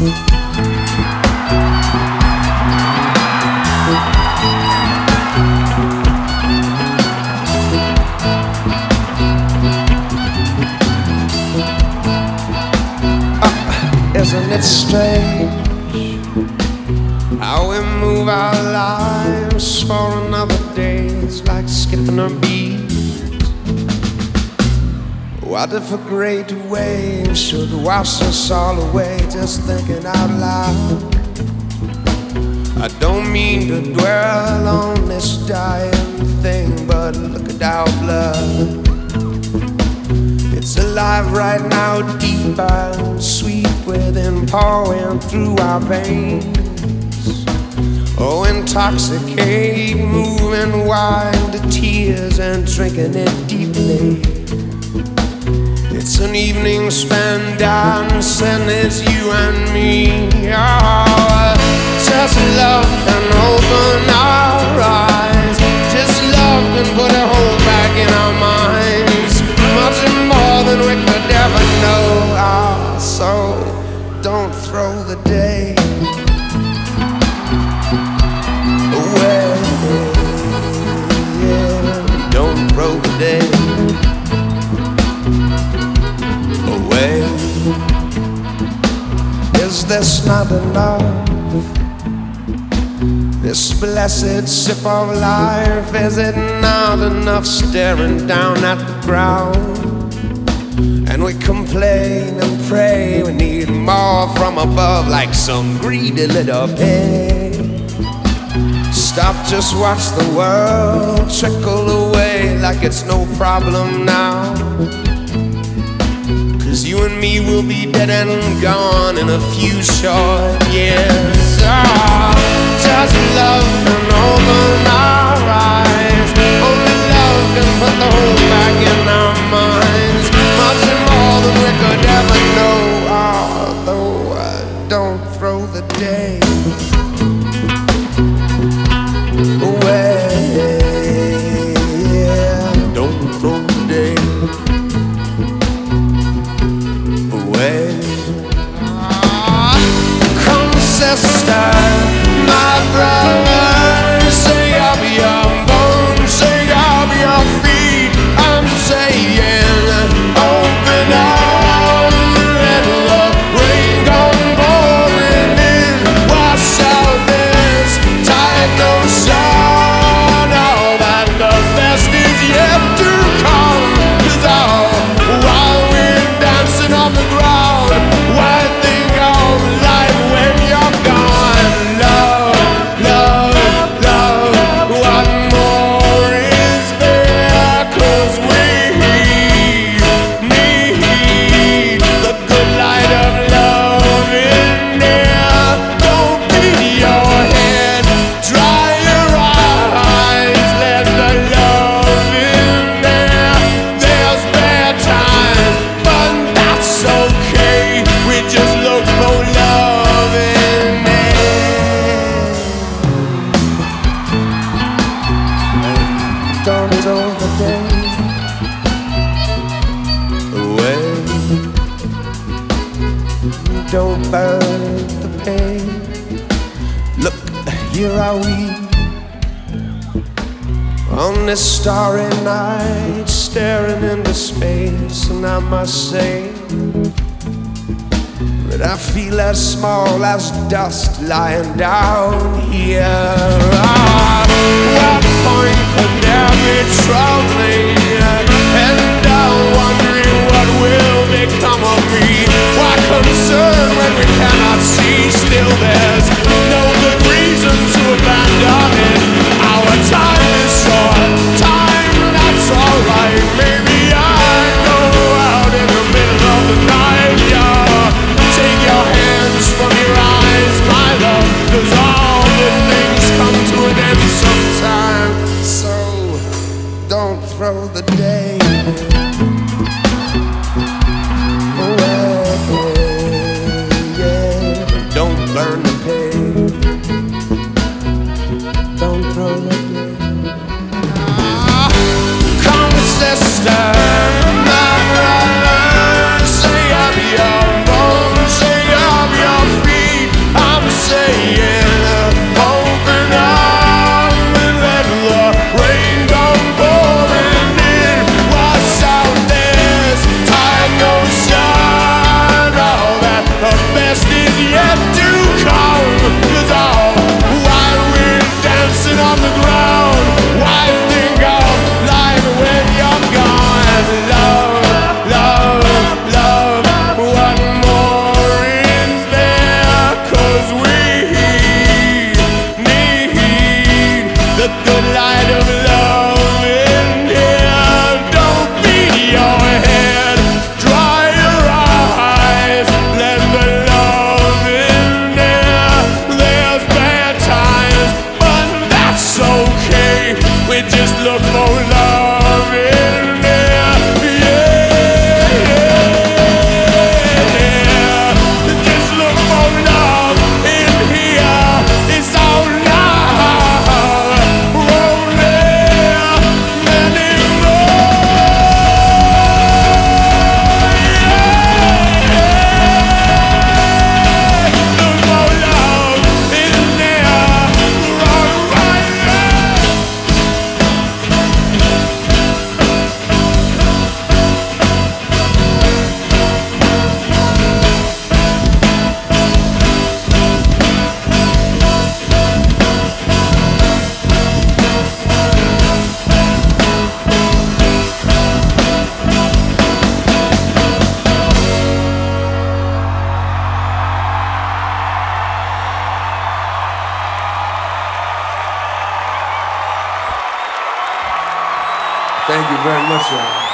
Isn't it strange how we move our lives for another day? It's like skipping a beat. What if a great wave should wash us all away? Just thinking out loud. I don't mean to dwell on this dying thing, but look at our blood. It's alive right now, deep and sweet within, pouring through our veins. Oh, intoxicate, moving wine to tears and drinking it deeply. It's an evening spent dancing, it's you and me. Oh, just love can open our eyes. Just love can put a hole back in our minds. Much more than we could ever know. Oh, so don't throw the day away. Yeah, don't throw the day away. Is this not enough? This blessed sip of life, is it not enough staring down at the ground? And we complain and pray we need more from above, like some greedy little pig. Stop, just watch the world trickle away like it's no problem now. 'Cause you and me will be dead and gone in a few short years. Oh, just love can open our eyes. Only love can put the whole back in our minds. Much more than we could ever know. Although don't throw the day away. Yeah, don't throw the day away. Come, sister, my brother, say I'll be your bones, say I'll be your feet. I'm saying, open up, let the rain come pouring in. Wash out this tide, no sun. All that the best is yet to come. 'Cause while we're dancing on the ground, why think of life when you're gone? Love, love, love, what more is there? 'Cause we need the good light of love in there. Don't beat your head, dry your eyes, let the love in there. There's bad times, but that's okay. We just look for love in there. Don't throw the day away. Don't burn the pain. Look, here are we on this starry night, staring into space. And I must say that I feel as small as dust lying down here. What point could there be troubling? And I'm wondering what will become of me. Why concern when we cannot see? Still there's no good reason to abandon it. Our time is short, time that's alright. Maybe I go out in the middle of the night, yeah. Take your hands from your eyes, my love, 'cause all good things come to an end sometime. So don't throw the day much, y'all.